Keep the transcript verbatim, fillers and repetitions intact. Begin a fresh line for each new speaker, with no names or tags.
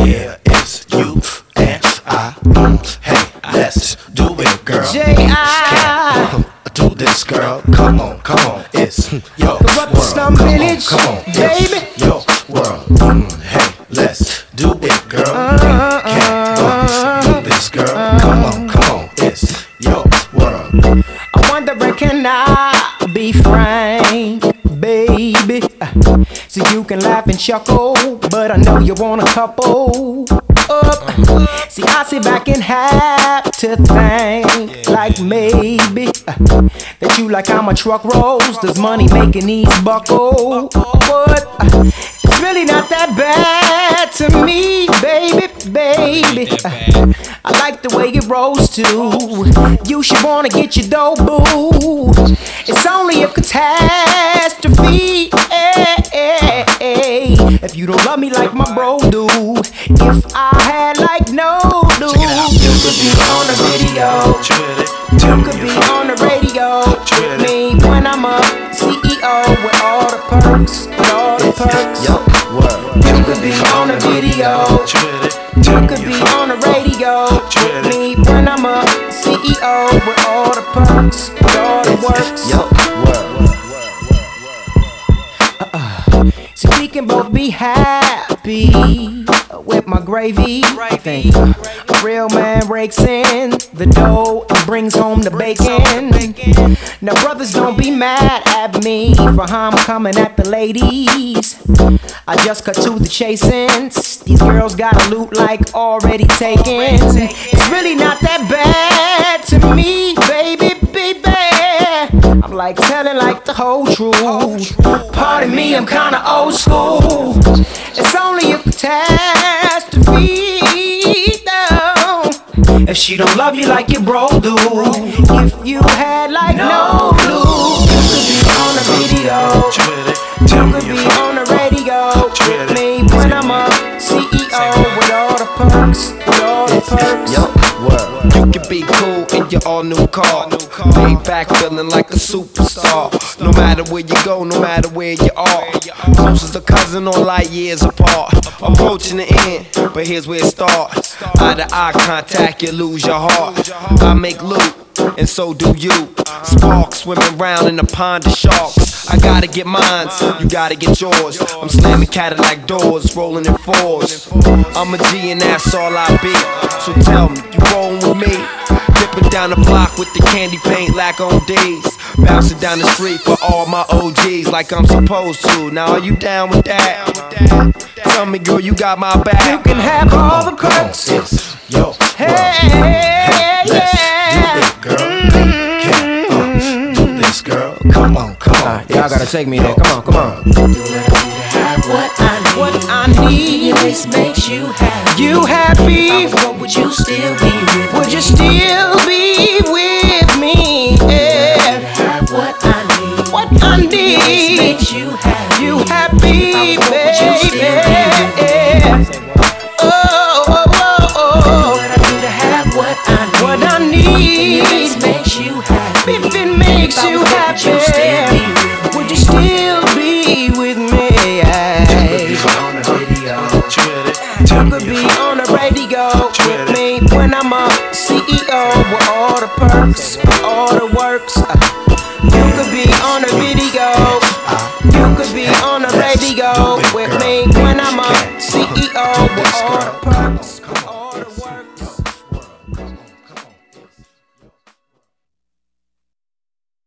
Yeah, it's you and I. Hey, let's do it, girl.
J I
Do this, girl. Come on, come on. It's your
Corrupt
world.
Slum
Come
Village,
on, come on.
baby.
It's your world. Mm, hey, let's do it, girl.
Uh,
We can't uh, do this, girl. Come on, come on. It's your world.
I wonder where can I be frank, baby? Uh, so you can laugh and chuckle, but I know you want a couple. Up. See, I sit back and have to think, like maybe uh, that you like how my truck rolls. Does money making these buckle? But uh, it's really not that bad to me, baby, baby. Uh, I like the way it rolls too. You should wanna get your dough, boo. It's only a catastrophe. Hey, hey, hey. If you don't love me like my bro do, if I had like no do, you could be on the video, you could be on the radio with me when I'm a C E O with all the perks, with all the perks. You could be on the video, you could be on the radio with me when I'm a C E O with all the perks, with all the works. Uh-uh. So we can both be happy with my gravy. I think a real man rakes in the dough and brings home the bacon. Now brothers, don't be mad at me for how I'm coming at the ladies. I just cut to the chase since these girls got a loot like already taken. It's really not that bad to me, baby, baby. I'm like telling like the whole truth. Pardon me, I'm kinda old school. It's only a catastrophe, though, if she don't love you like your bro do. If you had like no clue, you could be on the video, you could be on the radio with me when I'm a C E O with all the perks, with all the perks.
You can be cool in your all new car, laid back feeling like a superstar. No matter where you go, no matter where you are, close as a cousin or light years apart. Approaching the end, but here's where it starts. Eye to eye contact, you lose your heart. I make loot, and so do you. Sparks swimming round in a pond of sharks. I gotta get mine, you gotta get yours. I'm slamming Cadillac doors, rolling in fours. I'm a G and that's all I be. So tell me, you rollin' with me? Dipping down the block with the candy paint lack on days. Bouncing down the street for all my O Gs like I'm supposed to. Now are you down with that? Tell me, girl, you got my back.
You can have all the perks.
Yo,
hey, yeah.
Girl, come on, come on.
Uh, y'all gotta take me there. Come on, come on.
What I need,
what I need
always makes you happy.
You happy?
What would you still be with?
Would you still be with me? Yeah.
Have what I need.
What I need
always makes you happy.
You happy,
What would you still be
baby?
with?
Oh, oh, oh, oh.
What I do to have what I need.
What I need
always makes you happy.
if it makes you happy. Would you still be with me? You could be on the radio with me when I'm a C E O with all the perks, all the works. You could be on the video, you could be on the radio with me when I'm a C E O with all the perks.